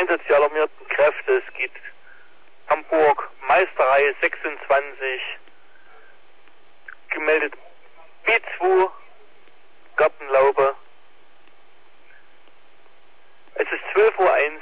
Einsatz der alarmierten Kräfte. Es geht Hamburg, Meisterei 26, gemeldet B2, Gartenlaube. Es ist 12:01 Uhr.